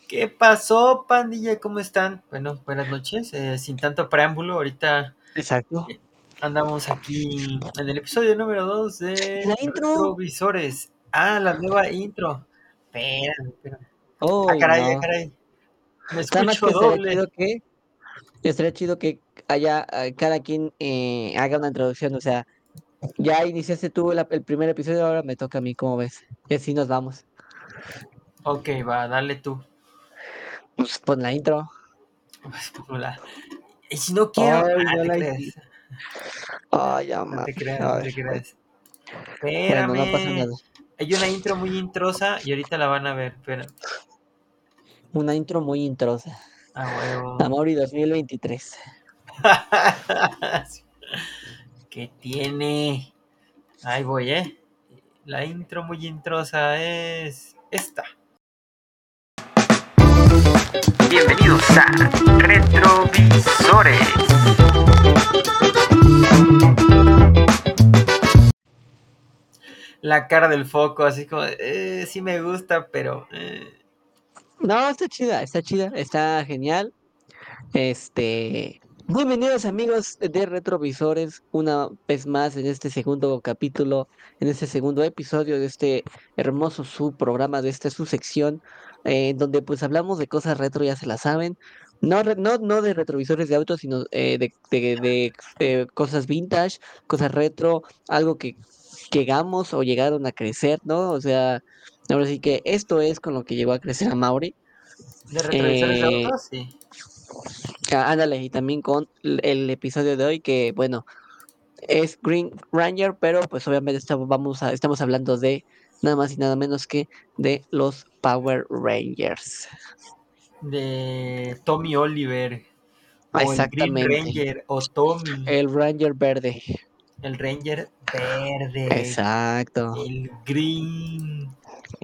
¿Qué pasó, pandilla? ¿Cómo están? Bueno, buenas noches. Sin tanto preámbulo, ahorita Exacto. eh, andamos aquí en el episodio número 2 de La intro. Retrovisores. Ah, la nueva intro. Espérame. Ah, Uy, caray, ah, no. caray. Me Nada más escucho que doble. estaría chido que haya cada quien haga una introducción. O sea, ya iniciaste tú el primer episodio, ahora me toca a mí, ¿cómo ves? Y así nos vamos. Ok, va, dale tú. Pues pon la intro. Pues, ponla. Y si no quiero, Ay, no te la creas. hiciste. Ay, ya, No madre. te creas, A no ver, te bueno, creas. bueno, no pasa Espérame. nada. Hay una intro muy introsa y ahorita la van a ver. Espérame. Una intro muy introsa. A huevo. Amaury 2023. ¿Qué tiene? Ahí voy, ¿eh? La intro muy introsa es esta. Bienvenidos a Retrovisores. La cara del foco, así como, sí me gusta, pero... No, está chida, está genial. Bienvenidos amigos de Retrovisores, una vez más en este segundo capítulo, en este segundo episodio de este hermoso subprograma, de esta su sección, donde pues hablamos de cosas retro, ya se la saben, no de retrovisores de autos, sino de cosas vintage, cosas retro, algo que llegamos o llegaron a crecer, ¿no? O sea, ahora sí que esto es con lo que llegó a crecer a Mauri. ¿De retrovisores de Eh, autos? Sí. Ándale, y también con el episodio de hoy que, bueno, es Green Ranger, pero pues obviamente estamos hablando de nada más y nada menos que de los Power Rangers. De Tommy Oliver. O el Green Exactamente, Ranger. O Tommy. el Ranger verde. El Ranger verde. Exacto. El Green.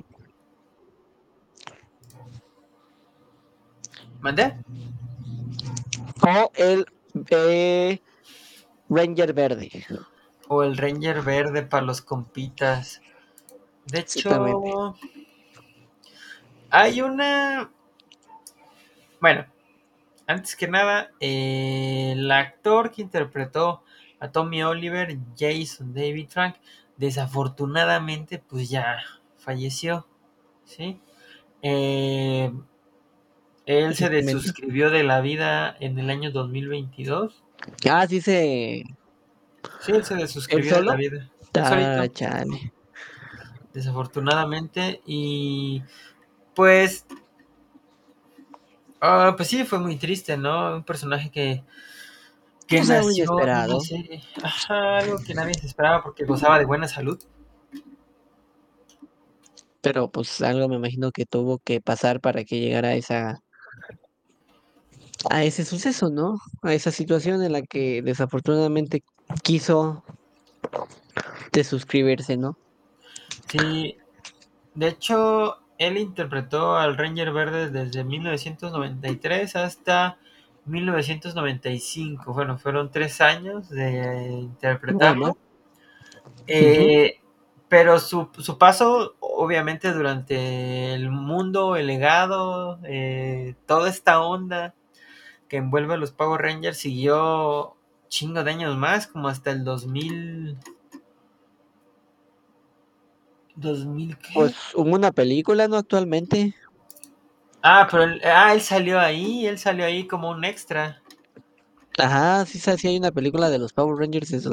¿Mandé? O el eh, Ranger verde. O el Ranger verde para los compitas. De Exactamente. hecho, hay una... Bueno, antes que nada, el actor que interpretó a Tommy Oliver, Jason David Frank, desafortunadamente, pues ya falleció, ¿sí? Eh, Él se Exactamente. desuscribió de la vida en el año 2022. Ah, sí se... Sí, él se ¿El desuscribió de la solo? vida. Él Ah, solito, chale. desafortunadamente. Y pues, pues sí, fue muy triste, ¿no? Un personaje que Pues algo nació en una inesperado. serie. Ajá, algo que nadie se esperaba porque gozaba de buena salud. Pero pues algo me imagino que tuvo que pasar para que llegara a ese suceso, ¿no? A esa situación en la que desafortunadamente quiso desuscribirse, ¿no? Sí, de hecho, él interpretó al Ranger Verde desde 1993 hasta 1995. Bueno, fueron 3 años de Bueno, interpretarlo. ujú. Eh, pero su paso, obviamente, durante el mundo, el legado, toda esta onda que envuelve a los Power Rangers siguió chingo de años más, como hasta el 2000 Pues ¿qué? hubo una película, ¿no? Actualmente. Pero él salió ahí como un extra. Ajá, sí, sí hay una película de los Power Rangers de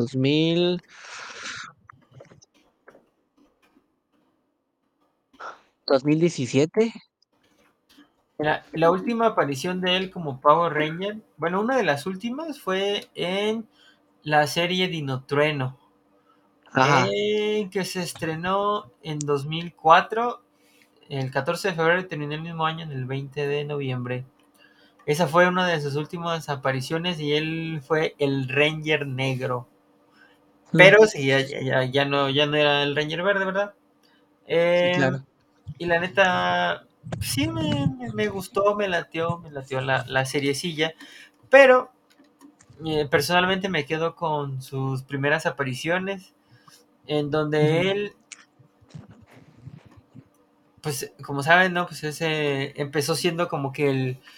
2017. Mira, la última aparición de él como Power Ranger, bueno, una de las últimas fue en la serie Dinotrueno, Ajá. que se estrenó en 2004, el 14 de febrero, y terminó el mismo año, en el 20 de noviembre. Esa fue una de sus últimas apariciones y él fue el Ranger negro. Mm, Pero sí, ya no era el Ranger verde, ¿verdad? sí, Eh, claro. y la neta, sí me gustó, me latió la seriecilla. Pero personalmente me quedo con sus primeras apariciones, en Ujú. donde él pues como saben, ¿no? Pues ese empezó siendo como que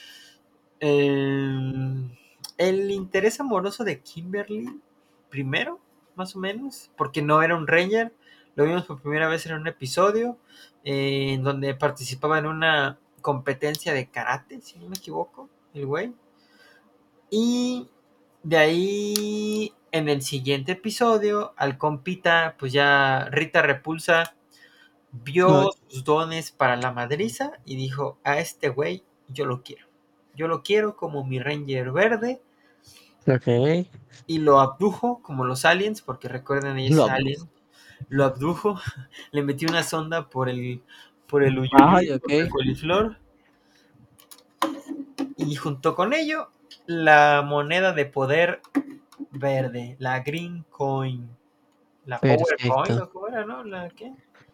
el, el interés amoroso de Kimberly primero, más o menos, porque no era un Ranger. Lo vimos por primera vez en un episodio en donde participaba en una competencia de karate, si no me equivoco, el güey. Y de ahí, en el siguiente episodio, al compita, pues ya Rita Repulsa No, vio sus dones para la madriza y dijo, a este güey yo lo quiero. Yo lo quiero como mi Ranger verde ok. y lo abdujo como los aliens, porque recuerden, ella es Lo alien. abdujo. Lo abdujo, le metió una sonda por el Ay, uyuyuy, ok. por la coliflor, y junto con ello, la moneda de poder verde, la Green Coin, la Power Coin, Perfecto. ¿o cómo era, no? ¿La qué?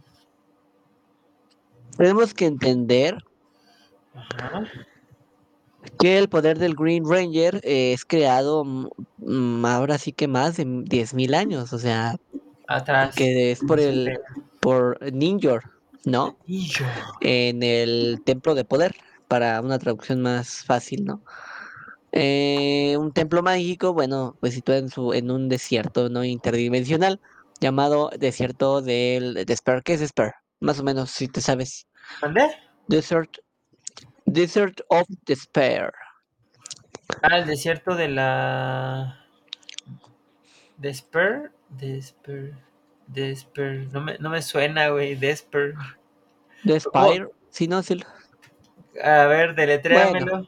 Tenemos que entender Ajá. que el poder del Green Ranger es creado ahora sí que más de 10.000 años, o sea, Atrás. que es por Ninjor, ¿no? Y yo. En el Templo de Poder, para una traducción más fácil, ¿no? Un templo mágico, bueno, pues situado en un desierto no interdimensional llamado Desierto del Despair. ¿Qué es Despair? Más o menos, si te sabes. ¿Mandé? Desert, Desert of Despair. Ah, el desierto de la... Desper. Desper. Desper. No me suena, güey. Desper. ¿Cómo? Despair, si no, sí. A ver, Bueno, deletréamelo.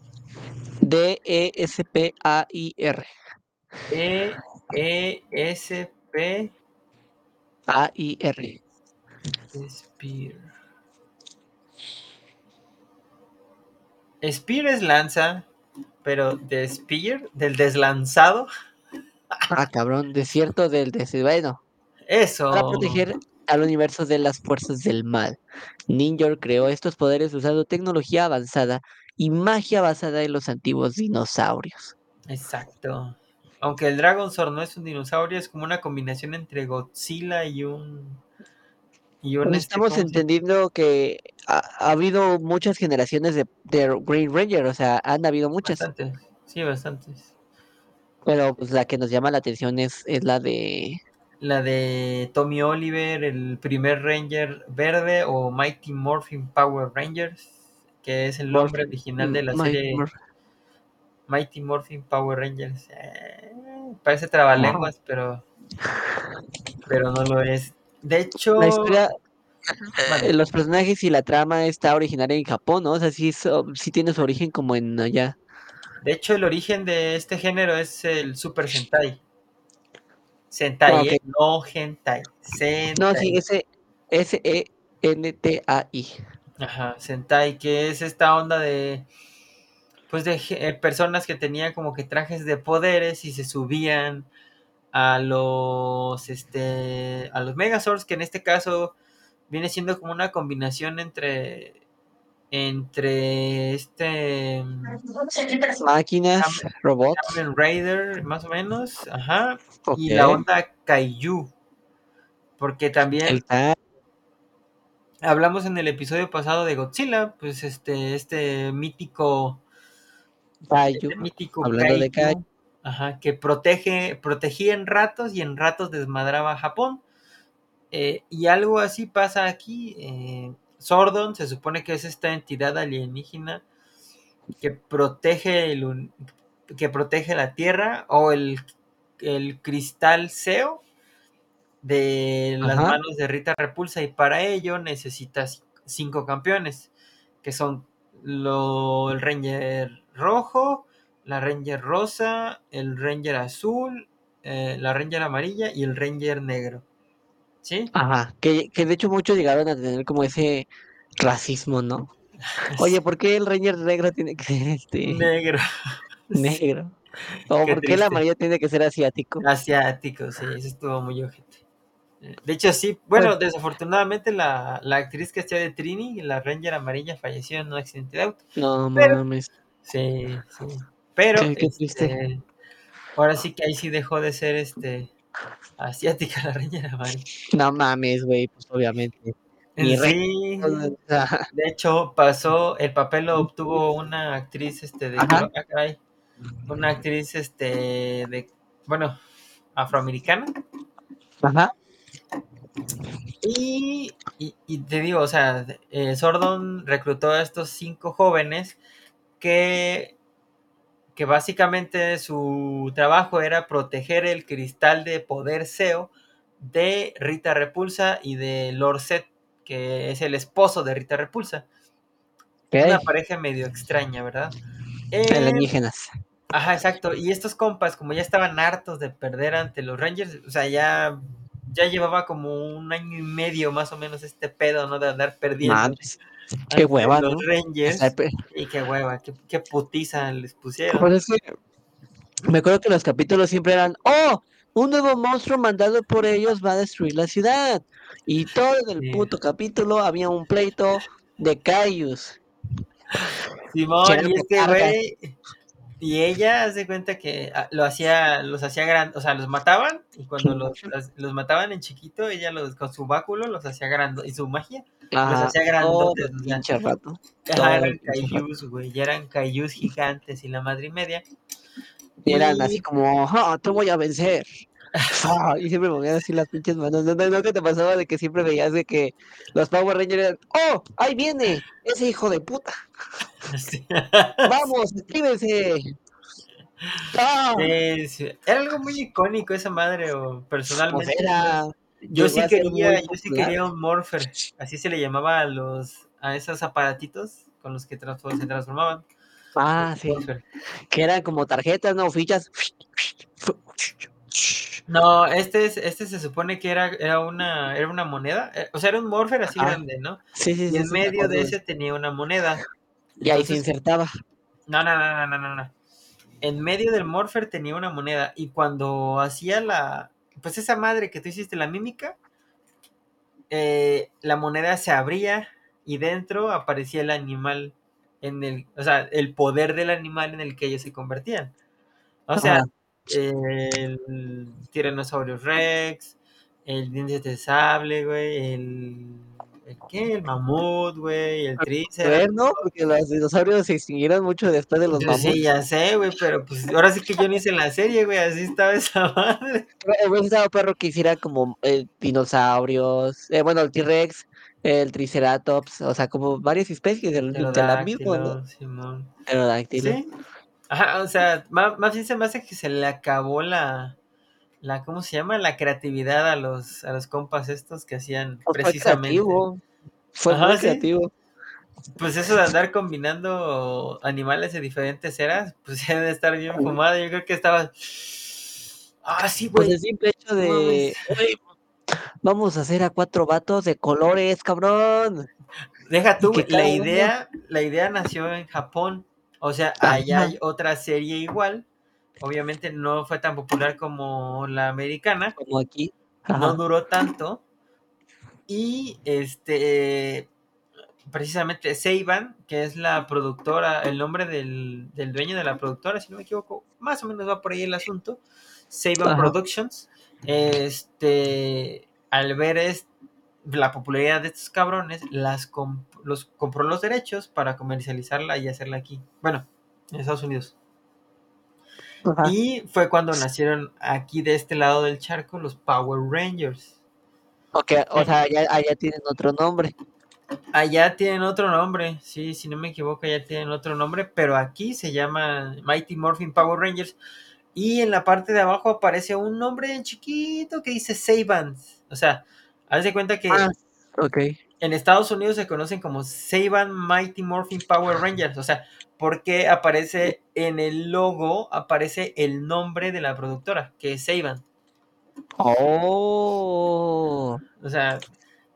Despair. E, E, S, P. AIR. Spear. Spear es lanza, pero de Spear, del deslanzado. Ah, cabrón, desierto del desierto. Bueno, para Eso. proteger al universo de las fuerzas del mal. Ninja creó estos poderes usando tecnología avanzada y magia basada en los antiguos dinosaurios. Exacto. Aunque el Dragon Sword no es un dinosaurio, es como una combinación entre Godzilla y un Pues estamos ¿cómo se llama? entendiendo que ha habido muchas generaciones de Green Ranger, o sea, han habido muchas, Bastantes. Sí, bastantes. pero pues la que nos llama la atención es la de La de Tommy Oliver, el primer Ranger verde, o Mighty Morphin Power Rangers, que es el nombre original de la serie Mighty Morphin Power Rangers. Parece Ah. trabalenguas, pero no lo es. De La hecho, historia, mande. los personajes y la trama está originaria en Japón, ¿no? O sea, sí, sí tiene su origen como en allá. De hecho, el origen de este género es el Super Sentai. Ah, Sentai, ok. no hentai. No, sí, Sentai. ese Sentai. Ajá, Sentai, que es esta onda de, pues de personas que tenían como que trajes de poderes y se subían a los Megazords, que en este caso viene siendo como una combinación entre Máquinas, Kamen robots. Kamen Rider, más o menos, ajá, Ok. y la onda Kaiju, porque El también hablamos en el episodio pasado de Godzilla, pues Kaiju. este mítico Hablando de Kaiju. Kaiju, ajá, que protegía en ratos y en ratos desmadraba a Japón. Y algo así pasa aquí. Sordon se supone que es esta entidad alienígena que que protege la Tierra, o el cristal Seo de las Ajá. manos de Rita Repulsa, y para ello necesitas 5 campeones, que son el Ranger rojo, la Ranger rosa, el Ranger azul, la Ranger amarilla y el Ranger negro. ¿Sí? Ajá. Que de hecho muchos llegaron a tener como ese racismo, ¿no? Oye, Sí, ¿por qué el Ranger negro tiene que ser negro. Sí, negro? ¿O qué por qué el triste. amarillo tiene que ser asiático? Asiático, sí, eso estuvo muy ojete. De hecho, sí, Bueno, bueno, desafortunadamente la actriz que hacía de Trini, la Ranger amarilla, falleció en un accidente de auto. no Pero, mames. sí, sí. Pero, Qué triste. ahora sí que ahí sí dejó de ser asiática la Ranger amarilla. No mames, güey, pues obviamente. mi rey. Sí, de hecho pasó, el papel lo obtuvo una actriz, de Ajá, color, caray, una actriz, bueno, afroamericana. ajá, Y te digo, o sea, Sordon reclutó a estos 5 jóvenes que, que básicamente su trabajo era proteger el cristal de poder SEO de Rita Repulsa y de Lord Set, que es el esposo de Rita Repulsa. Una ok, pareja medio extraña, ¿verdad? Eh, alienígenas. ajá, exacto. Y estos compas, como ya estaban hartos de perder ante los Rangers, o sea, ya llevaba como un año y medio más o menos este pedo, ¿no? De andar perdiendo Madres, qué ante hueva, los ¿no? Hasta Rangers. Y qué hueva, qué putiza les pusieron. Pues es que me acuerdo que los capítulos siempre eran, ¡oh! Un nuevo monstruo mandado por ellos va a destruir la ciudad. Y todo el Sí. puto capítulo había un pleito de Caius, que Simón, eran y este botargas. güey, y ella hace cuenta que los hacía grandes, o sea, los mataban, y cuando los mataban en chiquito, ella con su báculo los hacía grandes, y su magia los Ajá, hacía todo grandotes, el o sea, pinche rato. ajá, Todo el eran pinche rato. kaijus, güey, ya eran kaijus gigantes y la madre y media. Y eran así Y como, ¡ah! Te voy a vencer. ¡Fua! Y siempre movían así las pinches manos. ¿No que te pasaba de que siempre veías de que los Power Rangers eran, ¡oh! ¡Ahí viene! Ese hijo de puta. sí. ¡Vamos! ¡Escríbense! ¡Ah! Sí, era algo muy icónico esa madre, o Pues personalmente era, yo llegó sí a ser muy quería, yo sí popular. quería un Morpher, así se le llamaba a esos aparatitos con los que se transformaban, los Ah, sí. Morpher. Que eran como tarjetas, ¿no? Fichas. No, este se supone que era una moneda, o sea, era un Morpher así Ajá. grande, ¿no? Sí, sí, Y sí, en sí, me medio de acuerdo de ese eso. tenía una moneda. Y ahí se Entonces, insertaba. no. En medio del Morpher tenía una moneda y cuando hacía pues esa madre que tú hiciste, la mímica, la moneda se abría y dentro aparecía el animal o sea, el poder del animal en el que ellos se convertían. O sea, Ajá. el Tiranosaurio Rex, el dientes de sable, güey, ¿el qué? El mamut, güey, el Ver, Triceratops. ¿no? Porque los dinosaurios se extinguieron mucho después de los Yo sí, mamuts. ya sé, güey, pero pues ahora sí que yo no hice la serie, güey, así estaba esa madre. Hubiese estado perro que hiciera como dinosaurios, bueno, el T-Rex, el Triceratops, o sea, como varias especies de la misma, ¿no? Pterodáctilo, Simón. Pterodáctilo. Sí, ajá, o sea, más bien se me hace que se le acabó ¿cómo se llama? La creatividad a los compas estos que hacían Pues precisamente. fue muy Ajá, sí. creativo. Pues eso de andar combinando animales de diferentes eras, pues ya debe estar bien fumado. Yo creo que estaba. Ah, sí, Pues güey. el simple hecho No mames. de, "Oye, vamos a hacer a cuatro vatos de colores, cabrón. Deja Y tú, que güey. cada uno, La idea nació en Japón. O sea, allá ajá, hay otra serie igual. Obviamente no fue tan popular como la americana. como aquí, No ajá, duró tanto. Y precisamente Seiban, que es la productora, el nombre del dueño de la productora, si no me equivoco, más o menos va por ahí el asunto. Seiban ajá. Productions. Al ver la popularidad de estos cabrones, los compró los derechos para comercializarla y hacerla aquí. Bueno, en Estados Unidos. Ajá. Y fue cuando nacieron aquí de este lado del charco los Power Rangers. O sea, allá tienen otro nombre. Allá tienen otro nombre, sí, si no me equivoco, allá tienen otro nombre, pero aquí se llama Mighty Morphin Power Rangers. Y en la parte de abajo aparece un nombre chiquito que dice Saibans. O sea, haz de cuenta Ah, que ok. en Estados Unidos se conocen como Seiban Mighty Morphin Power Rangers. O sea, porque aparece en el logo, aparece el nombre de la productora, que es Seiban. Oh. O sea,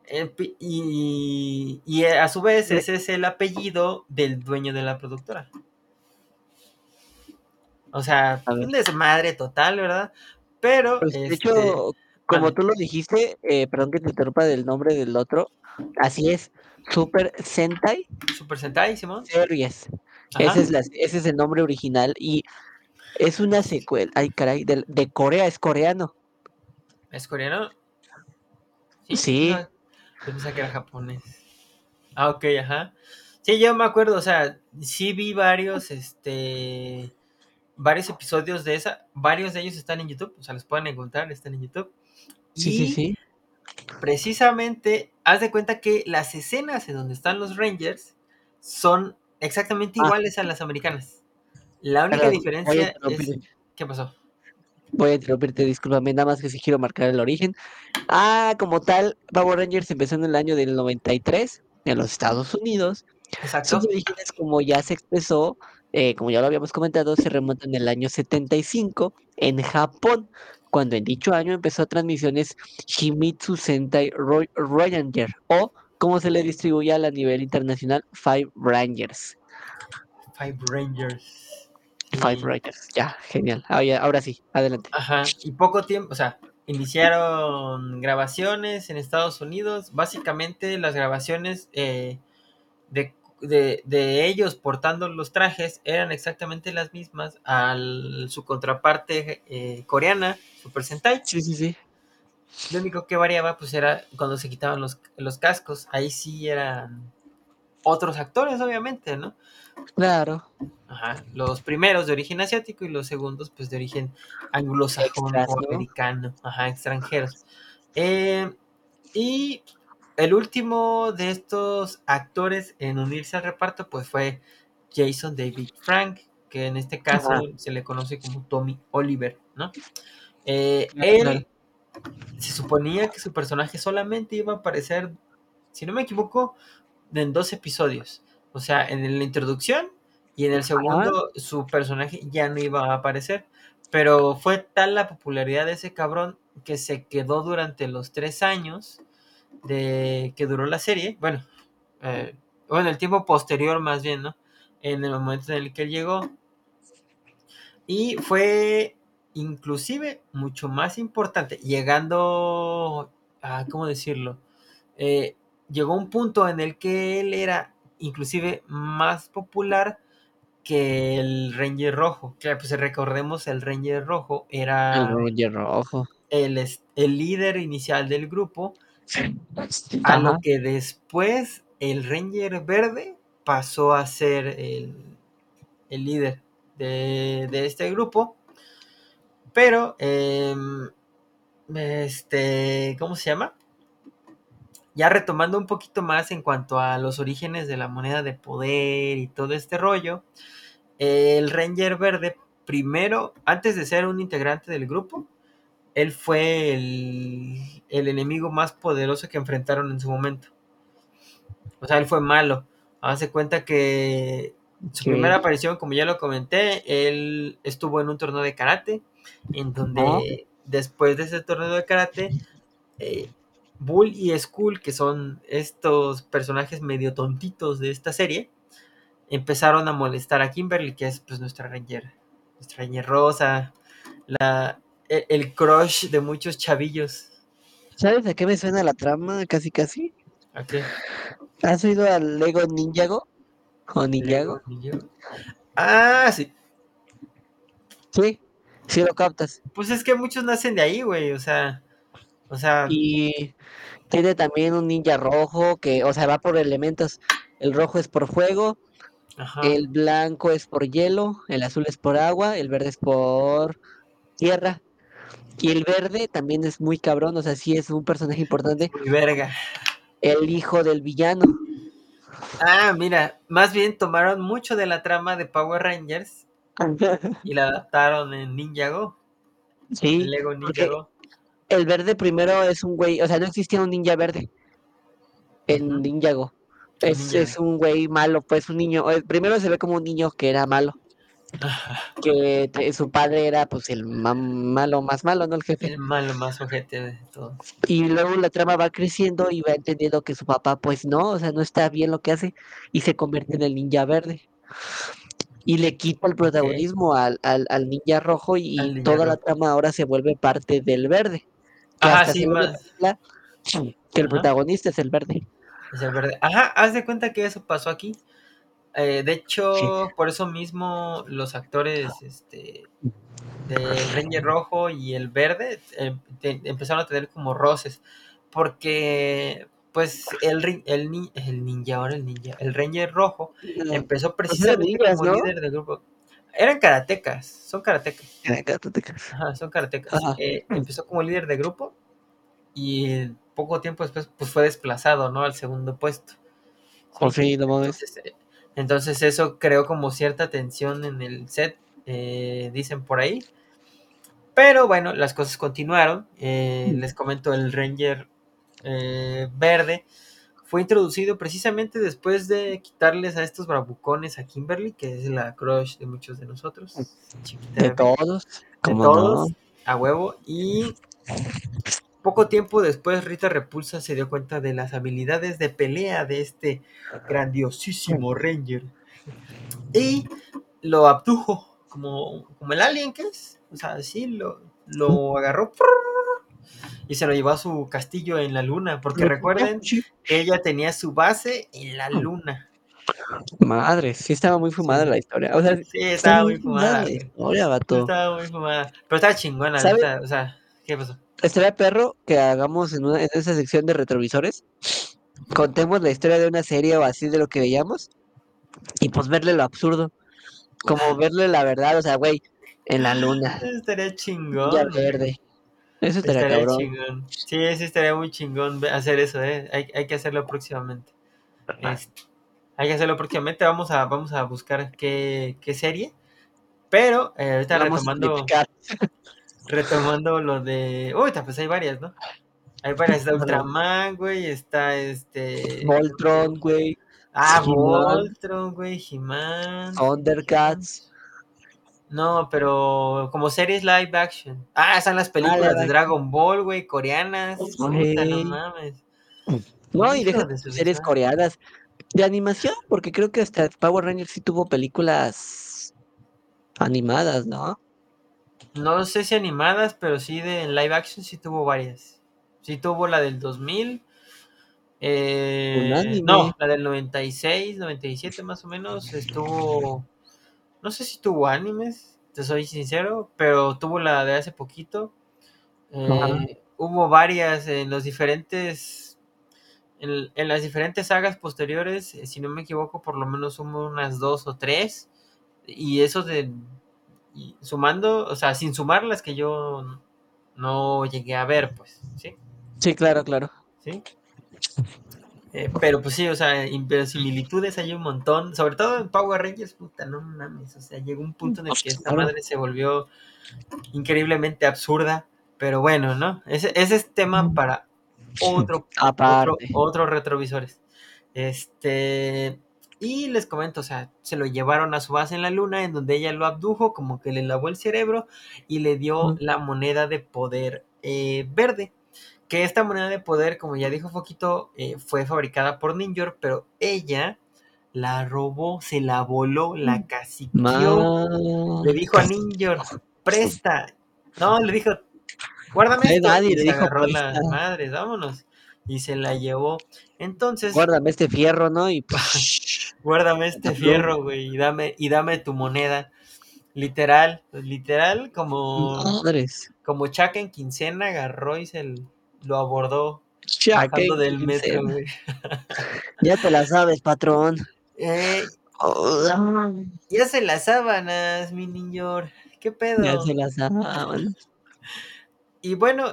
y a su vez ese es el apellido del dueño de la productora. O sea, A ver. un desmadre total, ¿verdad? Pero, Pues, de hecho, como mande, tú lo dijiste, perdón que te interrumpa del nombre del otro, así es, Super Sentai Super Sentai, Simón. Series. Ajá. Ese es el nombre original y es una secuela, ay caray, de Corea, es coreano. ¿Es coreano? Sí, Sí, no. Yo pensaba que era japonés. Ah, ok, ajá. Sí, yo me acuerdo, o sea, sí vi varios episodios de esa. Varios de ellos están en YouTube, o sea, los pueden encontrar, están en YouTube. Sí, sí, Y sí. precisamente, haz de cuenta que las escenas en donde están los Rangers son exactamente Ah, iguales a las americanas. La única perdón, diferencia es... ¿Qué pasó? voy a interrumpirte, discúlpame, nada más que si quiero marcar el origen. Como tal, Power Rangers empezó en el año del 93 en los Estados Unidos. Sus Exacto. orígenes, como ya se expresó, como ya lo habíamos comentado, se remontan al año 75 en Japón, cuando en dicho año empezó transmisiones Himitsu Sentai Ranger, o como se le distribuye a nivel internacional, Five Rangers. Five Rangers. Five Sí. Rangers, ya, genial. Ahora sí, adelante. Ajá. Y poco tiempo, o sea, iniciaron grabaciones en Estados Unidos. Básicamente las grabaciones de ellos portando los trajes eran exactamente las mismas a su contraparte coreana, Super Sentai. Sí, sí, sí. Lo único que variaba pues era cuando se quitaban los cascos. Ahí sí eran otros actores, obviamente, ¿no? Claro, Ajá, los primeros de origen asiático y los segundos pues de origen anglosajón extras, o ¿no? americano, ajá, extranjeros. Eh, y el último de estos actores en unirse al reparto pues fue Jason David Frank, que en este caso Ah, se le conoce como Tommy Oliver, ¿no? claro, claro. Él se suponía que su personaje solamente iba a aparecer, si no me equivoco, en 2 episodios. O sea, en la introducción y en el Ajá, segundo su personaje ya no iba a aparecer. Pero fue tal la popularidad de ese cabrón que se quedó durante los 3 años de que duró la serie. Eh, bueno, el tiempo posterior más bien, ¿no? En el momento en el que él llegó. Y fue inclusive mucho más importante, llegando a, ¿cómo decirlo? Eh, llegó un punto en el que él era inclusive más popular que el Ranger Rojo. Que pues recordemos, el Ranger Rojo el era Ranger rojo. el líder inicial del grupo, a Ajá, lo que después el Ranger Verde pasó a ser el líder de este grupo. Pero, ¿cómo se llama? Ya retomando un poquito más en cuanto a los orígenes de la moneda de poder y todo este rollo, el Ranger Verde, primero, antes de ser un integrante del grupo, él fue el enemigo más poderoso que enfrentaron en su momento. O sea, él fue malo. Hace cuenta que su primera ok. aparición, como ya lo comenté, él estuvo en un torneo de karate, en Ajá, donde después de ese torneo de karate, eh, Bull y Skull, que son estos personajes medio tontitos de esta serie, empezaron a molestar a Kimberly, que es pues nuestra Ranger rosa, el crush de muchos chavillos. ¿sabes a qué me suena la trama? Casi, casi. ¿A qué? ¿Has oído al Lego Ninjago? ¿O Lego Ninjago? Ninja. Ah, sí. Sí, sí lo captas. Pues es que muchos nacen de ahí, güey. O sea, Y tiene también un ninja rojo que, o sea, va por elementos. El rojo es por fuego, ajá. el blanco es por hielo, el azul es por agua, el verde es por tierra. Y el verde también es muy cabrón, o sea, sí es un personaje Es importante. muy verga. El hijo del villano. Ah, mira, más bien tomaron mucho de la trama de Power Rangers y la adaptaron en Ninjago, en Sí, Lego porque Ninjago. el verde primero es un güey, o sea, no existía un ninja verde en Ujú, Ninjago. en Es Ninjago. un güey malo, pues un niño. Primero se ve como un niño que era malo, su padre era pues el malo más malo, ¿no? El jefe. El malo más ojete de todos. Y luego la trama va creciendo y va entendiendo que su papá pues no, o sea, no está bien lo que hace y se convierte en el ninja verde. Y le quita el Ok, protagonismo al ninja rojo al y Ninja toda la Rojo. trama ahora se vuelve parte del verde, que Ajá, hasta sí, se vuelve más. película, que el Ajá, protagonista es el verde. es el verde. Ajá, haz de cuenta que eso pasó aquí. De Sí. hecho, por eso mismo los actores del Ranger Rojo y el Verde empezaron a tener como roces. Porque pues el ninja, ahora el ninja, el Ranger rojo, No, empezó pues eran precisamente niñas, como ¿no? líder de grupo. Eran karatecas, son karatecas. Eran karatecas. Ajá, son karatecas. Ajá. Empezó como líder de grupo y poco tiempo después pues fue desplazado, ¿no? Al segundo puesto. Por ¿Sí? fin, no mames. Entonces eso creó como cierta tensión en el set, dicen por ahí. Pero bueno, las cosas continuaron. Les comento, el Ranger verde fue introducido precisamente después de quitarles a estos bravucones a Kimberly, que es la crush de muchos de nosotros, chiquita De bebé, todos, de como no. todos, a huevo. Y poco tiempo después Rita Repulsa se dio cuenta de las habilidades de pelea de este grandiosísimo Ranger y lo abdujo como el alien que es. O sea, sí, lo agarró y se lo llevó a su castillo en la luna, porque recuerden que ella tenía su base en la luna. Madre, sí estaba muy fumada Sí, la historia. O sea, sí, estaba estaba muy muy fumada fumada, la güey. historia, vato. Estaba muy fumada. Pero estaba chingona, ¿Sabes? neta. O sea, ¿qué pasó? Estaría perro que hagamos en esa sección de retrovisores, contemos la historia de una serie o así de lo que veíamos y pues verle lo absurdo, como verle la verdad, o sea, güey, en la luna, Estaría ya chingón, güey. verde. Eso estaría Estaría cabrón. chingón. Sí, sí, estaría muy chingón hacer eso, ¿eh? Hay que hacerlo próximamente. Este, hay que hacerlo próximamente. Vamos a buscar qué serie. Pero ahorita Vamos a calificar. retomando lo de. Uy, pues hay varias, ¿no? Hay varias. Está Claro. Ultraman, güey. Está ¿cómo se Voltron, llama? güey, Ah, He-Man, Voltron, güey. He-Man. He-Man. Thundercats. No, pero como series live action. Ah, están las Ah, películas de Dragon Ball, güey, coreanas. Puta, no güey. mames. No, y Hijo déjate de tus su series bisbal. coreanas de animación, porque creo que hasta Power Rangers sí tuvo películas animadas, ¿no? No sé si animadas, pero sí de live action sí tuvo varias. Sí tuvo la del 2000. Un anime. No, la del 96, 97 más o menos. Estuvo. No sé si tuvo animes, te soy sincero, pero tuvo la de hace poquito. Ajá. Hubo varias en los diferentes. En las diferentes sagas posteriores, si no me equivoco, por lo menos hubo unas dos o tres. Y eso sumando, o sea, sin sumar las que yo no llegué a ver, pues, ¿sí? Sí, claro, claro. ¿Sí? Pero pues sí, o sea, similitudes hay un montón, sobre todo en Power Rangers, puta, no mames, o sea, llegó un punto en el que esta Claro. madre se volvió increíblemente absurda, pero bueno, ¿no? Ese es tema para Aparte. otros retrovisores. Este, y les comento, o sea, se lo llevaron a su base en la luna, en donde ella lo abdujo, como que le lavó el cerebro y le dio Ujú. la moneda de poder verde. Que esta moneda de poder, como ya dijo Foquito, fue fabricada por Ninjor, pero ella la robó, se la voló, la caciqueó, le dijo a Casi. Ninjor, presta. No, le dijo, guárdame esto. Nadie Y le se dijo agarró presta. las madres, vámonos. Y se la llevó. Entonces, Guárdame este fierro, ¿no? Y guárdame se este sopló. fierro, güey, y dame tu moneda. Literal, pues, literal, Madres. como Chaka en quincena, agarró y lo abordó Ya, qué bajando del metro, quincena. güey. Ya te la sabes, patrón. Eh, Oh, ya se las sábanas, mi niñor. ¿Qué ya pedo? se la saben. Y bueno,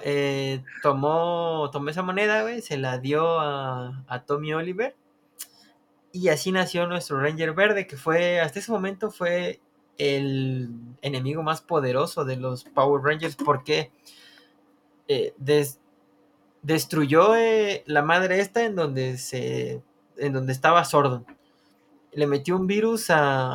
tomó esa moneda, güey, se la dio a Tommy Oliver. Y así nació nuestro Ranger Verde, que hasta ese momento fue el enemigo más poderoso de los Power Rangers, porque eh, des- destruyó la madre esta en donde estaba Sordon. Le metió un virus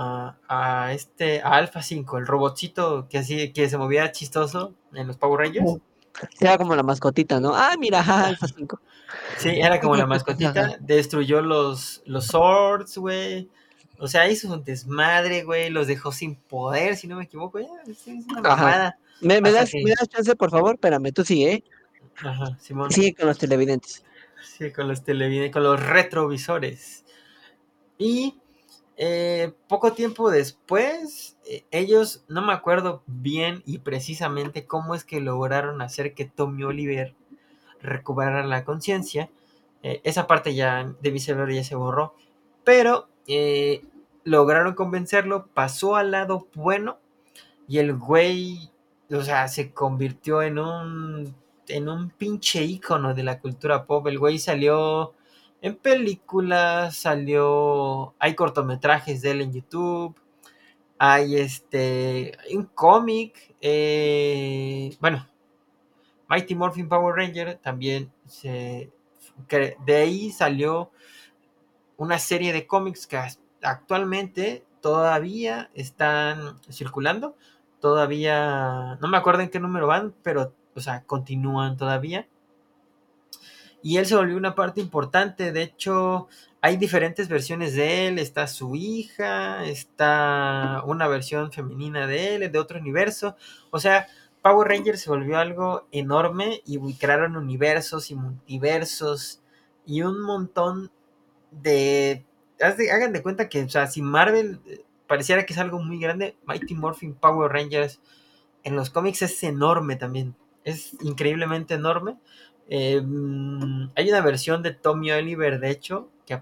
a Alpha 5, el robotcito que se movía chistoso en los Power Rangers. Era como la mascotita, ¿no? Ah, mira, ja, Alfa 5. Sí, era como la mascotita. Destruyó los Swords, güey. O sea, hizo un desmadre, güey. Los dejó sin poder, si no me equivoco. Ya, es una Ajá. mamada. ¿Me Hasta das, me que. das chance, por favor? Espérame, tú sigue, ¿eh? Ajá, Simón. Sigue con los televidentes. Sí, con los retrovisores. Y poco tiempo después, ellos, no me acuerdo bien y precisamente cómo es que lograron hacer que Tommy Oliver recobrara la conciencia, Esa parte ya de Vicever ya se borró. Pero lograron convencerlo, pasó al lado bueno y el güey, o sea, se convirtió en un pinche ícono de la cultura pop. El güey salió en películas, salió, hay cortometrajes de él en YouTube, hay hay un cómic, bueno, Mighty Morphin Power Ranger también que de ahí salió una serie de cómics que actualmente todavía están circulando. Todavía, no me acuerdo en qué número van, pero, o sea, continúan todavía. Y él se volvió una parte importante. De hecho, hay diferentes versiones de él. Está su hija, está una versión femenina de él, de otro universo. O sea, Power Rangers se volvió algo enorme y crearon universos y multiversos y un montón de... Hagan de cuenta que, o sea, si Marvel pareciera que es algo muy grande, Mighty Morphin Power Rangers en los cómics es enorme también. Es increíblemente enorme. Hay una versión de Tommy Oliver, de hecho, que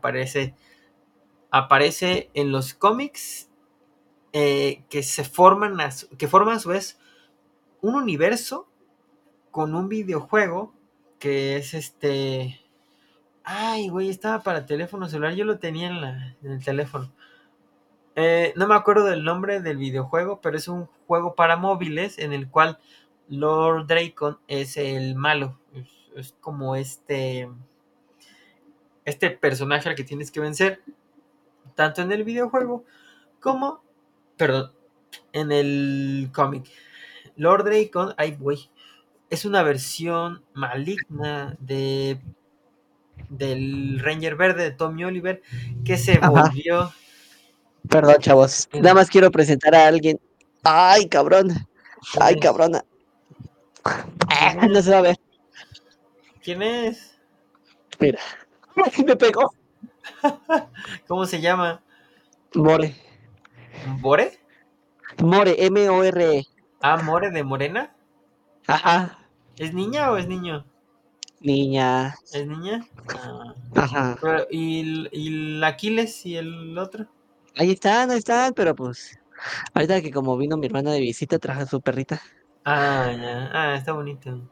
aparece en los cómics que se forman que forman a su vez un universo con un videojuego que es Ay, güey, estaba para teléfono celular. Yo lo tenía en el teléfono. No me acuerdo del nombre del videojuego, pero es un juego para móviles en el cual Lord Dracon es el malo. Es como este personaje al que tienes que vencer, tanto en el videojuego como, perdón, en el cómic. Lord Dracon, ay, güey, es una versión maligna del Ranger Verde de Tommy Oliver que se Ajá, volvió perdón, chavos. Nada en... más quiero presentar a alguien. Ay, cabrón. ¿Quién Ay, es? cabrona. ¿Quién No se es? va a ver. ¿Quién es? Mira. Me pegó. ¿Cómo se llama? More. ¿Bore? More, More. Ah, More de Morena. Ajá. ¿Es niña o es niño? Niña. ¿Es niña? Ah, Ajá. pero, ¿y el Aquiles y el otro? Ahí están, pero pues. Ahorita que como vino mi hermana de visita, traje a su perrita. Ah, ya. Ah, está bonito.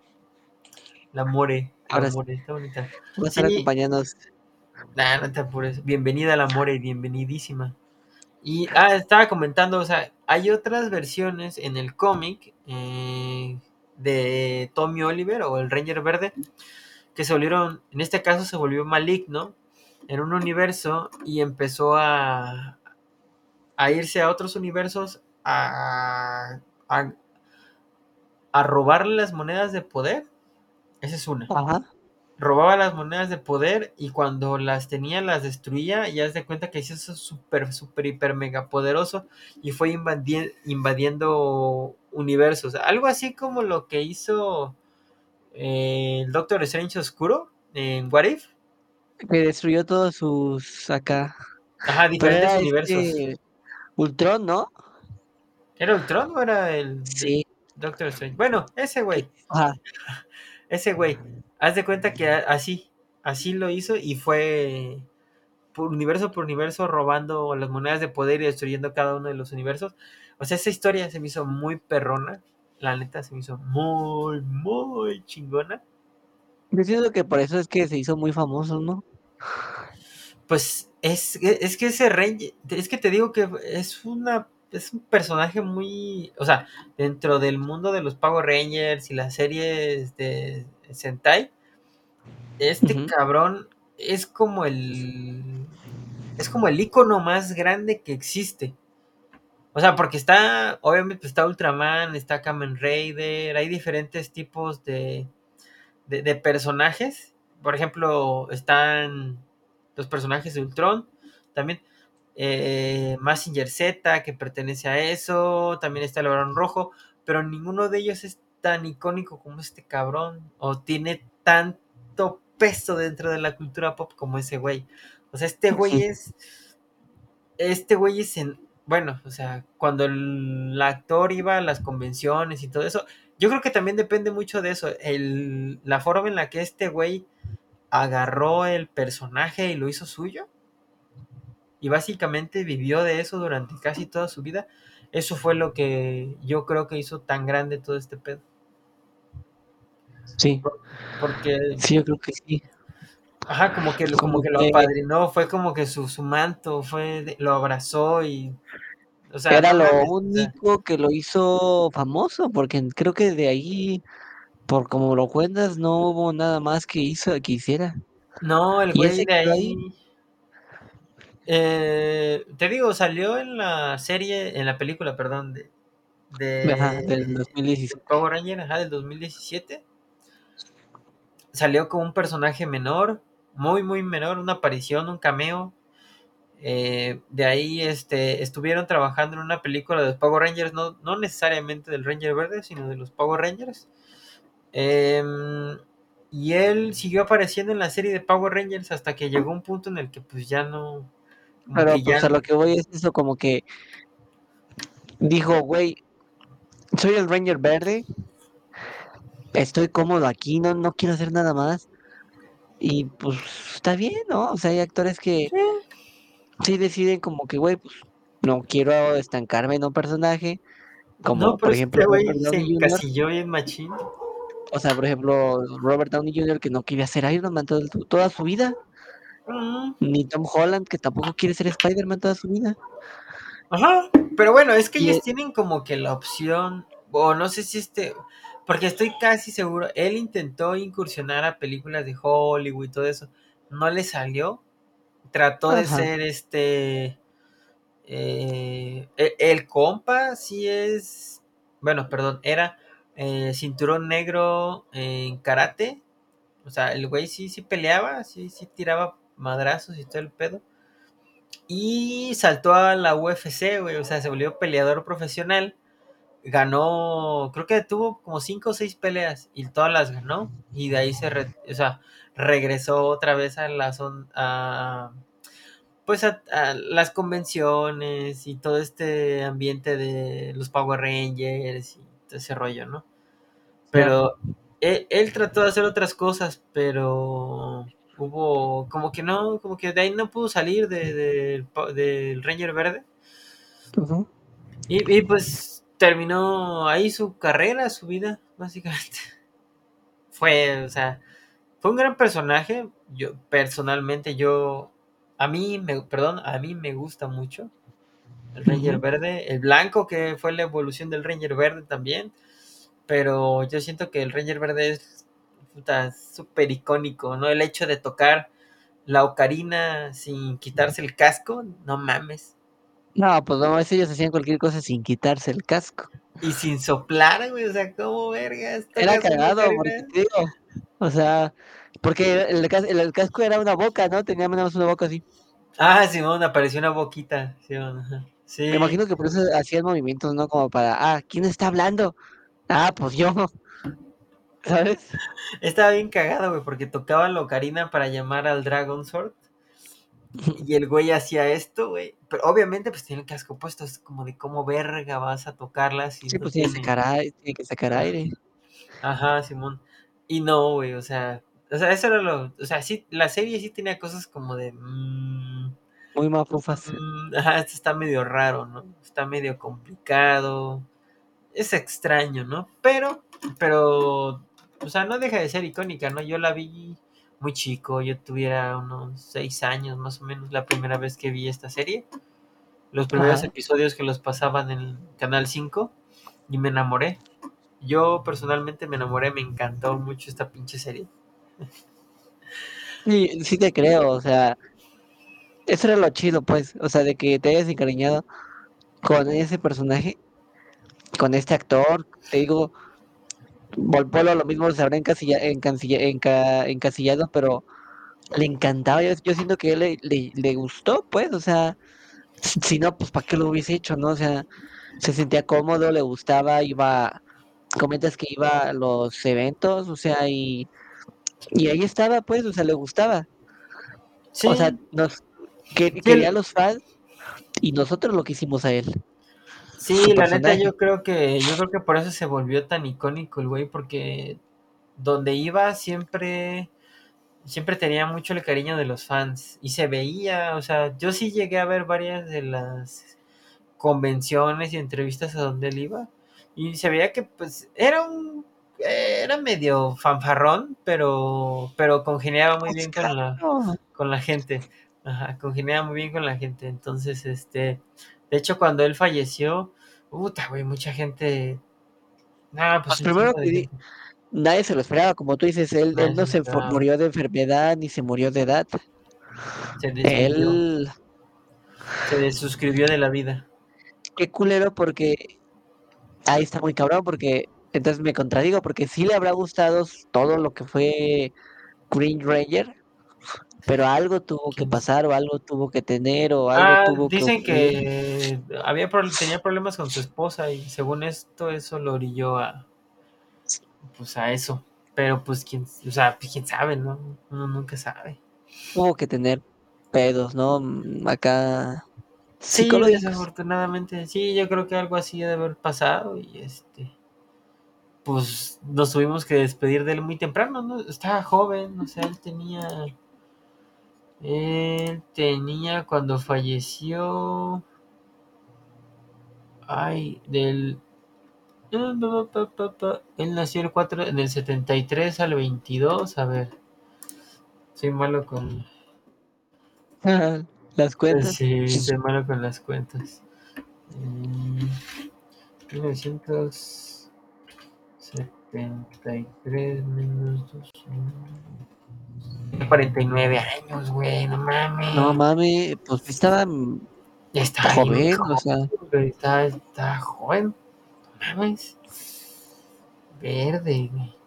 La Ahora sí, More, está bonita. va a estar Sí, acompañándonos. nah, no te apures. Bienvenida la More, bienvenidísima. Y, estaba comentando, o sea, hay otras versiones en el cómic de Tommy Oliver o el Ranger Verde que se volvieron, en este caso se volvió maligno en un universo y empezó a irse a otros universos a, a robarle las monedas de poder. Esa es una. Ajá. Robaba las monedas de poder y cuando las tenía las destruía y ya se cuenta que hizo eso súper, súper, hiper, mega poderoso y fue invadiendo universos. Algo así como lo que hizo el Doctor Strange Oscuro en What If. Que destruyó todos sus acá. Ajá, Pero diferentes era universos. Ultron, ¿no? ¿Era Ultron o era el Sí. Doctor Strange? Bueno, ese güey. Ajá. Ese güey. Haz de cuenta que así lo hizo y fue por universo robando las monedas de poder y destruyendo cada uno de los universos. O sea, esa historia se me hizo muy perrona. La neta se me hizo muy, muy chingona. Yo siento que por eso es que se hizo muy famoso, ¿no? Pues es que ese rey, es que te digo que es un personaje muy, o sea, dentro del mundo de los Power Rangers y las series de Sentai, este Ujú. cabrón es como el icono más grande que existe. O sea, porque obviamente está Ultraman, está Kamen Rider, hay diferentes tipos de personajes. Por ejemplo, están los personajes de Ultron, también Mazinger Z, que pertenece a eso, también está el Barón Rojo, pero ninguno de ellos es tan icónico como este cabrón, o tiene tanto peso dentro de la cultura pop como ese güey. O sea, este güey es bueno, o sea, cuando el actor iba a las convenciones y todo eso, yo creo que también depende mucho de eso, la forma en la que este güey agarró el personaje y lo hizo suyo y básicamente vivió de eso durante casi toda su vida. Eso fue lo que yo creo que hizo tan grande todo este pedo. Sí, Porque, sí, yo creo que sí. ajá, como Como que lo que apadrinó, fue como que su manto, lo abrazó y, o sea, era no lo mames, o sea, único que lo hizo famoso, porque creo que de ahí, por como lo cuentas, no hubo nada más que hiciera. no, el Y él güey se de quedó ahí, ahí, te digo, salió en la serie, en la película, perdón, ajá, del de 2017. Power Ranger, ajá, del 2017. Salió como un personaje menor, muy, muy menor, una aparición, un cameo. De ahí estuvieron trabajando en una película de los Power Rangers, no, no necesariamente del Ranger Verde, sino de los Power Rangers. Eh, y él siguió apareciendo en la serie de Power Rangers hasta que llegó un punto en el que pues ya no, como Pero que pues ya, a lo que voy es eso, como que dijo, güey, soy el Ranger Verde, estoy cómodo aquí, no quiero hacer nada más. Y pues está bien, ¿no? O sea, hay actores que sí, sí deciden como que, güey, pues no quiero estancarme en un personaje, no, como pero por ejemplo este güey Robert se Downey Jr. encasilló bien machín. O sea, por ejemplo, Robert Downey Jr. que no quería ser Iron Man toda su vida, Mm, ni Tom Holland que tampoco quiere ser Spider-Man toda su vida. ajá, pero bueno, es que Y ellos tienen como que la opción, o no sé si porque estoy casi seguro, él intentó incursionar a películas de Hollywood y todo eso, no le salió, trató de ajá, ser el compa, sí es, bueno, perdón, era cinturón negro en karate, o sea, el güey sí, sí peleaba, sí, sí tiraba madrazos y todo el pedo. Y saltó a la UFC, güey, o sea, se volvió peleador profesional. Ganó, creo que tuvo como 5 o 6 peleas y todas las ganó. Y de ahí o sea, regresó otra vez a pues a las convenciones y todo este ambiente de los Power Rangers y todo ese rollo, ¿no? ya. Pero él trató de hacer otras cosas, pero hubo como que no, como que de ahí no pudo salir del Ranger Verde. Ujú. Y pues terminó ahí su carrera, su vida, básicamente. O sea, fue un gran personaje. Yo, personalmente, a mí me gusta mucho el Ranger Ujú. Verde. El blanco, que fue la evolución del Ranger Verde también. Pero yo siento que el Ranger Verde es puta, súper icónico, ¿no? El hecho de tocar la ocarina sin quitarse el casco, no mames. No, pues no, ellos hacían cualquier cosa sin quitarse el casco. Y sin soplar, güey, o sea, ¿cómo vergas Era tocas una cagado, porque ocarina? te digo, o sea, porque el casco era una boca, ¿no? Tenía nada más una boca así. Ah, Simón, apareció una boquita, Simón, ajá. Me Sí, imagino que por eso hacían movimientos, ¿no? Como para, ¿quién está hablando? Ah, pues yo, ¿sabes? estaba bien cagado, güey, porque tocaba la ocarina para llamar al Dragon Sword. Y el güey hacía esto, güey. Pero obviamente, pues tiene el casco puesto. Es como de cómo verga vas a tocarla si Sí, no pues tiene que tiene. sacar aire, tiene que sacar aire. Ajá, Simón. Y no, güey, o sea, eso era o sea, sí, la serie sí tenía cosas como de, Muy mafufas. ajá, esto está medio raro, ¿no? Está medio complicado, es extraño, ¿no? Pero, o sea, no deja de ser icónica, ¿no? Yo la vi muy chico, yo tuviera unos 6 años más o menos la primera vez que vi esta serie, los primeros Ajá. episodios que los pasaban en el Canal 5 y me enamoré. Yo personalmente me enamoré, me encantó mucho esta pinche serie. Sí, sí te creo, o sea, eso era lo chido, pues, o sea, de que te hayas encariñado con ese personaje, con este actor, te digo, Volpolo lo mismo se habrá encasillado, pero le encantaba, yo siento que a él le gustó, pues, o sea, si no, pues, ¿para qué lo hubiese hecho, no? O sea, se sentía cómodo, le gustaba, comentas que iba a los eventos, o sea, y ahí estaba, pues, o sea, le gustaba. O sea, Sí, sí, quería a los fans y nosotros lo que hicimos a él, su sí, la neta personaje. yo creo que por eso se volvió tan icónico el güey, porque donde iba siempre, siempre tenía mucho el cariño de los fans y se veía, o sea, yo sí llegué a ver varias de las convenciones y entrevistas a donde él iba y se veía que pues era medio fanfarrón, pero congeniaba muy Pues bien claro. con la gente. Ajá, congeniaba muy bien con la gente. Entonces, de hecho cuando él falleció, puta, güey, mucha gente, pues Pues un primero chingo que de gente. nadie se lo esperaba, como tú dices, él Nadie se no lo se esperaba. murió de enfermedad ni se murió de edad. Se desvivió, Él, se desuscribió de la vida. qué culero porque ahí está muy cabrón porque entonces me contradigo porque sí le habrá gustado todo lo que fue Green Ranger, pero algo tuvo que ¿Quién? pasar o algo tuvo que tener o algo tuvo que Dicen ocurrir. que tenía problemas con su esposa y según esto eso lo orilló pues a eso. Pero pues o sea, pues, quién sabe, ¿no? Uno nunca sabe. Tuvo que tener pedos, ¿no? Acá Sí, psicológicos. desafortunadamente, sí, yo creo que algo así debe haber pasado y pues nos tuvimos que despedir de él muy temprano, ¿no? Estaba joven, o sea, él tenía cuando falleció, ay, él nació en el 73 al 22, a ver, soy malo con, Las cuentas. sí, soy malo con las cuentas. Mm, 1973 menos 49 años, güey, no No mames. mames, pues estaba Ya está bien joven, o joven, sea, güey, está joven, no mames. Verde, güey.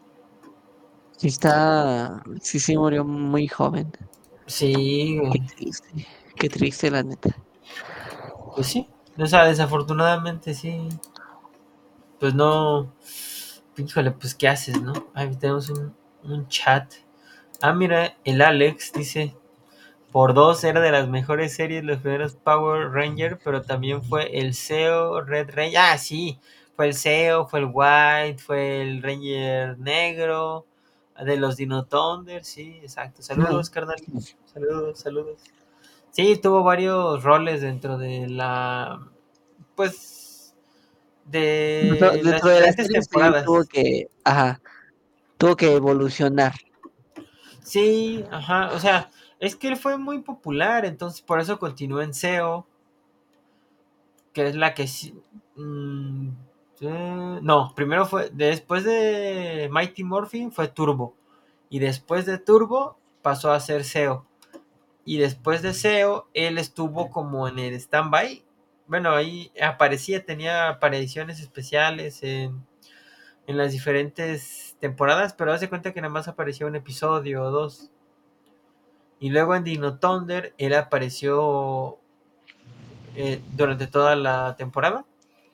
sí murió muy joven. Sí, güey. Qué triste la neta. Pues sí. O sea, desafortunadamente sí. Pues no. Híjole, pues ¿qué haces, no? Ahí tenemos un chat. Mira, el Alex dice, por dos era de las mejores series, los primeros Power Ranger, pero también fue el SEO, Red Ranger. Sí, fue el SEO, fue el White, fue el Ranger negro, de los Dino Thunder, sí, exacto. Ajá. Saludos, carnal. Saludos, saludos. Sí, tuvo varios roles dentro de pues, de las Dentro de la diferentes serie sí temporadas. tuvo que evolucionar. Sí, ajá, o sea, es que él fue muy popular, entonces por eso continuó en SEO, que es la que sí. No, primero después de Mighty Morphin fue Turbo, y después de Turbo pasó a ser SEO, y después de SEO él estuvo como en el stand-by. Bueno, ahí aparecía, tenía apariciones especiales en las diferentes temporadas, pero hace cuenta que nada más apareció un episodio o dos. Y luego en Dino Thunder él apareció durante toda la temporada.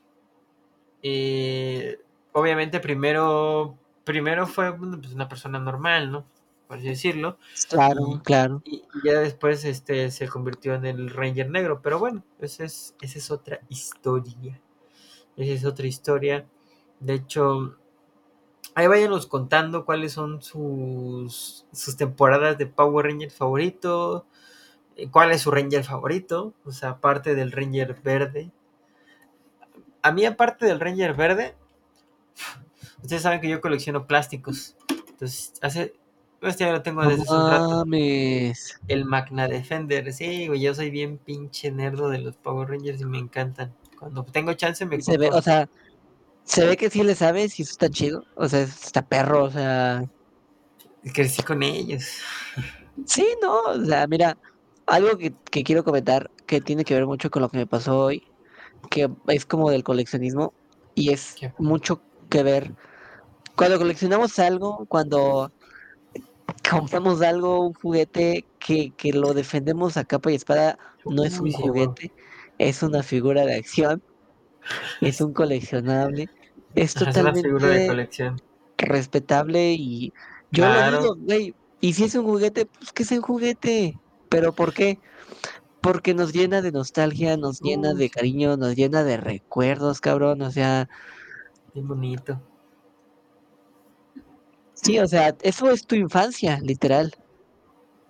Eh, Obviamente primero fue bueno, pues, una persona normal, ¿no? Por así decirlo. Claro, Y, claro. y ya después se convirtió en el Ranger Negro. Pero bueno, esa es otra historia. Esa es otra historia. De hecho, ahí váyanos contando cuáles son sus temporadas de Power Rangers favorito. ¿Cuál es su Ranger favorito? O sea, aparte del Ranger verde. A mí, aparte del Ranger verde, ustedes saben que yo colecciono plásticos. Entonces, ya lo tengo No desde hace un rato. mames. El Magna Defender. Sí, güey, yo soy bien pinche nerdo de los Power Rangers y me encantan. Cuando tengo chance me Se ve, compro. o sea, se ve que sí le sabes y eso está chido. O sea, está perro, o sea, Crecí con ellos. sí, no, o sea, mira, algo que quiero comentar que tiene que ver mucho con lo que me pasó hoy, que es como del coleccionismo y es ¿Qué? mucho que ver. Cuando coleccionamos algo, cuando compramos algo, un juguete que lo defendemos a capa y espada, no es Uy, un sí, güey. juguete, es una figura de acción, es un coleccionable, es Es una figura de totalmente colección. respetable y yo lo Claro. digo, güey, y si es un juguete, pues que es un juguete, pero ¿por qué? Porque nos llena de nostalgia, nos llena Uy, de sí. cariño, nos llena de recuerdos, cabrón, o sea, Bien bonito. sí, o sea, eso es tu infancia, literal.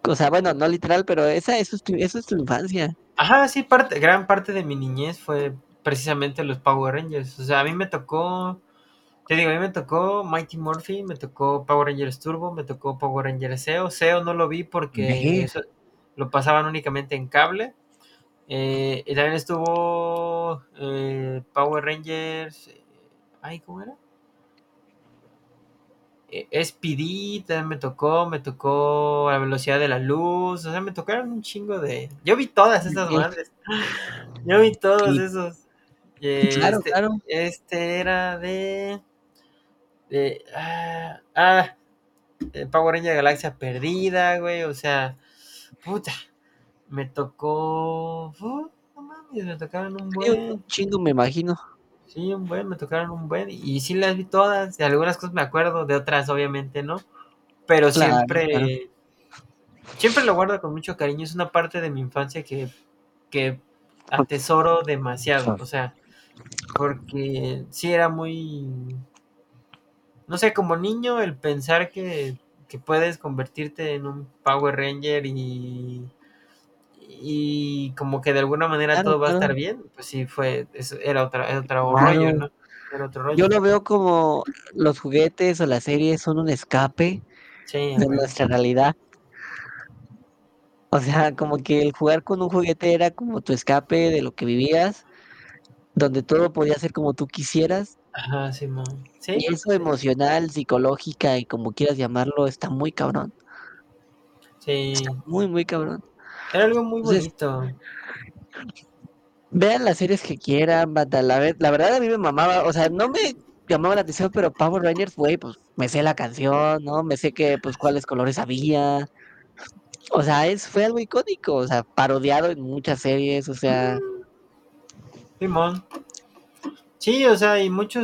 O sea, bueno, no literal, pero eso es tu infancia. Ajá, sí, gran parte de mi niñez fue precisamente los Power Rangers. O sea, a mí me tocó, te digo, a mí me tocó Mighty Morphy, me tocó Power Rangers Turbo, me tocó Power Rangers SEO. SEO no lo vi porque Ve, eso lo pasaban únicamente en cable. Y también estuvo Power Rangers. Ay, ¿cómo era? SPD también me tocó a la velocidad de la luz. O sea, me tocaron un chingo de. Yo vi todas esas ve. madres. Yo vi todos Y esos. claro, Este, claro. este era de Power Ranger Galaxia Perdida, güey. O sea, puta, me tocó. No mames, me tocaron un Sí, un buen. chingo me imagino. Sí, un buen, me tocaron un buen. Y sí las vi todas. De algunas cosas me acuerdo, de otras obviamente no. Pero Claro, claro. siempre lo guardo con mucho cariño. Es una parte de mi infancia que atesoro demasiado. O sea, porque sí era muy, no sé, como niño el pensar que puedes convertirte en un Power Ranger y como que de alguna manera Claro, todo va a estar claro. bien, pues sí fue, era otro rollo, Claro. ¿no? Era otro Yo rollo. lo veo como los juguetes o las series son un escape Sí, a de huevo. nuestra realidad. O sea, como que el jugar con un juguete era como tu escape de lo que vivías, donde todo podía ser como tú quisieras. Ajá, Simón. Y Sí, eso sí, emocional, psicológica y como quieras llamarlo, está muy cabrón. Está sí. muy, muy cabrón. Era algo muy Entonces, bonito. vean las series que quieran, banda. La verdad a mí me mamaba, o sea, no me llamaba la atención, pero Power Rangers, güey, pues me sé la canción, ¿no? Me sé que, pues, cuáles colores había. O sea, fue algo icónico, o sea, parodiado en muchas series, o sea, Simón. Sí, o sea, y muchos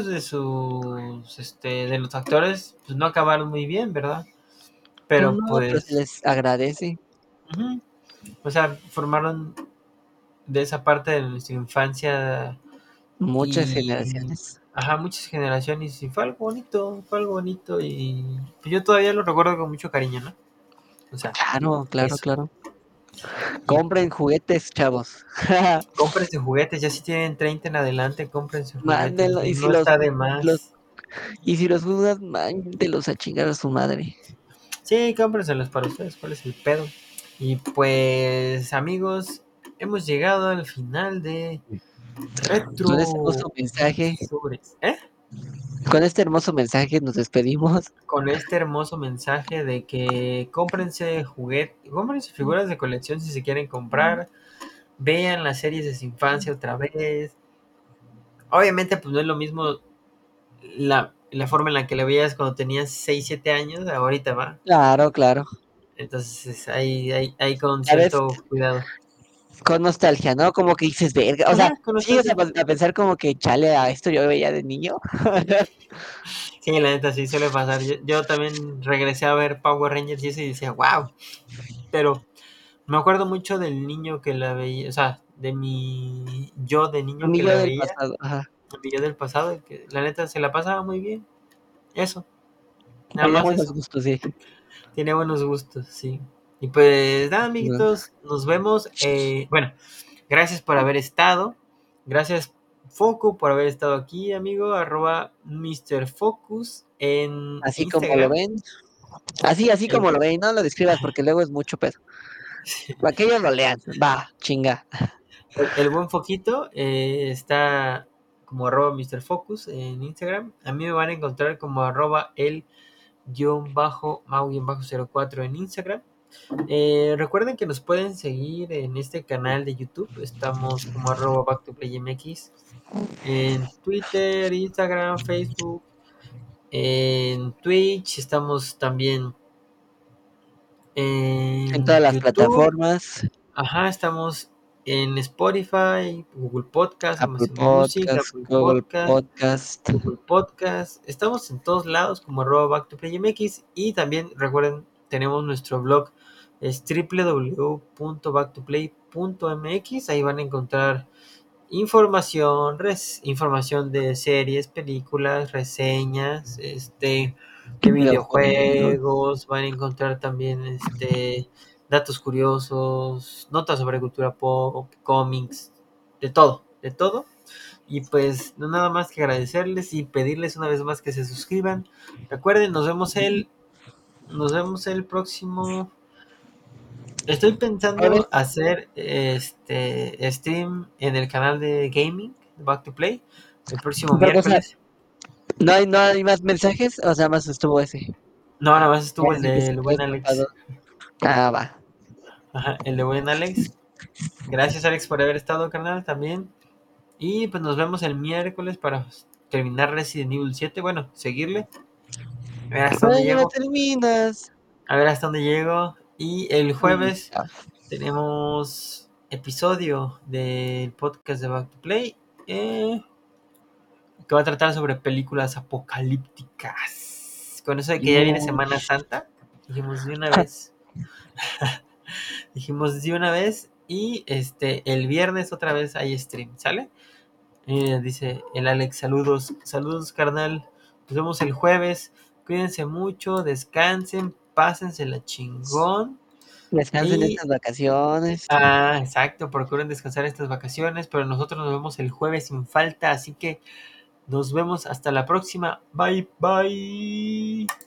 de los actores, pues no acabaron muy bien, ¿verdad? pues Pero no, pero se pues, les agradece ujú, o sea, formaron de esa parte de nuestra infancia muchas y, generaciones. ajá, muchas generaciones y fue algo bonito y pues, yo todavía lo recuerdo con mucho cariño, ¿no? O sea, Claro, claro, eso. claro. Y Compren juguetes, chavos. cómprense juguetes, ya si tienen 30 en adelante, cómprense juguetes, Mándenlo, no está de los, más. y si los judas, mándenlos a chingar a su madre. Sí, cómprenselos para ustedes, ¿cuál es el pedo? Y pues, amigos, hemos llegado al final de Con este hermoso mensaje, Retrovisores. ¿Eh? con este hermoso mensaje nos despedimos. Con este hermoso mensaje de que cómprense juguetes, cómprense figuras de colección si se quieren comprar, vean las series de su infancia otra vez. Obviamente, pues no es lo mismo la forma en la que la veías cuando tenías 6 7 años, ahorita va. Claro, claro. Entonces, hay con Ya ves, cierto cuidado. con nostalgia, ¿no? Como que dices, verga. O sea, Ajá, con sigues nostalgia. a pensar como que chale a esto yo veía de niño. Sí, la neta sí suele pasar. Yo también regresé a ver Power Rangers y eso y decía, wow. Pero me acuerdo mucho del niño que la veía, o sea, de mi yo de niño que Amigo la del veía, pasado, ajá. mi yo del pasado, que la neta se la pasaba muy bien. Eso, nada Había más buenos eso. gustos, sí. Tiene buenos gustos, sí. Y pues nada, amiguitos, nos vemos. Bueno, gracias por haber estado. Gracias, Foco, por haber estado aquí, amigo. Arroba Mr. Focus en Así como lo Instagram. ven. Así El, como lo ven, no lo describas porque luego es mucho pedo. Para que ellos lo lean. Va, chinga. el buen Foquito está como arroba Mr. Focus en Instagram. A mí me van a encontrar como arroba el mau-04 en Instagram. Recuerden que nos pueden seguir en este canal de YouTube. Estamos como arroba back to play MX. En Twitter, Instagram, Facebook, en Twitch. Estamos también En todas en las YouTube. plataformas. Ajá, estamos en Spotify, Google Podcast, Apple Amazon Music, Podcast, Apple Google Podcast, Podcast. Google Podcast. Estamos en todos lados como arroba back to play MX. Y también recuerden, tenemos nuestro blog, es www.backtoplay.mx. Ahí van a encontrar información de series, películas, reseñas, de Videojuegos. videojuegos. Van a encontrar también datos curiosos, notas sobre cultura pop, cómics, de todo, de todo. Y pues no nada más que agradecerles y pedirles una vez más que se suscriban. Recuerden, nos vemos el próximo. Estoy pensando Jueves. hacer este stream en el canal de gaming, Back to Play, el próximo Pero, o sea, miércoles. no hay más mensajes, o sea, más estuvo ese. No, nada más Ya estuvo el sé que se del quedó buen Alex. escapado. Ah, va. Ajá, el de buen Alex. Gracias, Alex, por haber estado, carnal, también. Y pues nos vemos el miércoles para terminar Resident Evil 7. Bueno, seguirle. A ver hasta dónde Ay, ya lo llego. terminas. A ver hasta dónde llego. Y el Mm, jueves ah, tenemos episodio del podcast de Back to Play. Que va a tratar sobre películas apocalípticas. Con eso de que ya viene no. Semana Santa, dijimos de una vez. Dijimos de una vez. Y el viernes otra vez hay stream, ¿sale? Dice el Alex, saludos, saludos carnal. Nos vemos el jueves. Cuídense mucho, descansen, pásensela chingón. Descansen Y, estas vacaciones. exacto, procuren descansar estas vacaciones, pero nosotros nos vemos el jueves sin falta, así que nos vemos hasta la próxima. Bye, bye.